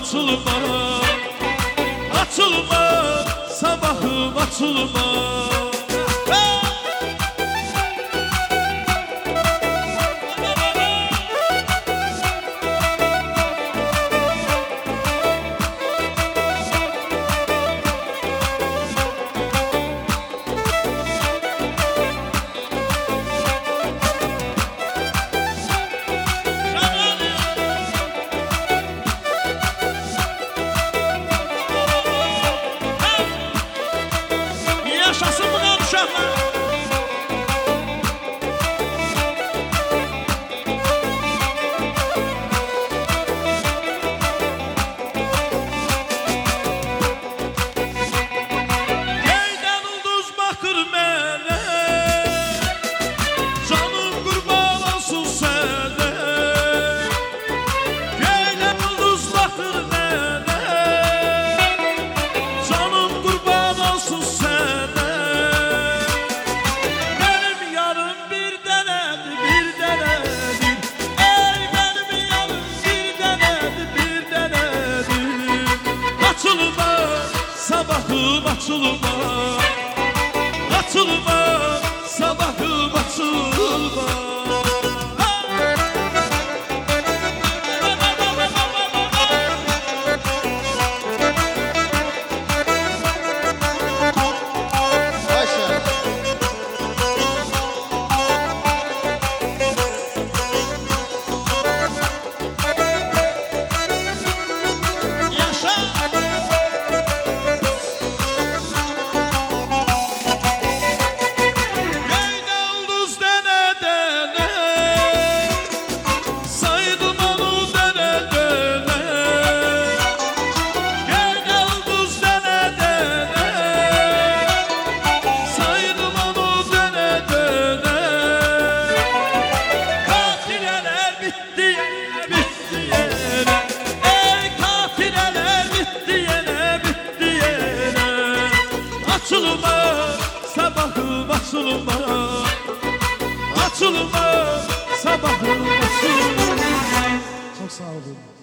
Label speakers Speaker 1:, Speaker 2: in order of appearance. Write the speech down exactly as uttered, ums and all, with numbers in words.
Speaker 1: açılma, açılma, sabahım açılma. Yaşasın bunlar uşaqlar. Göydən ulduz baxır mənə, canım qurban olsun sənə. Göydən ulduz baxır mənə, canım qurban olsun sənə. Sabahım açılma, açılma, sabahım açılma. Açılma, sabahım açılma, açılma, sabahım açılma. Çok sağ olun.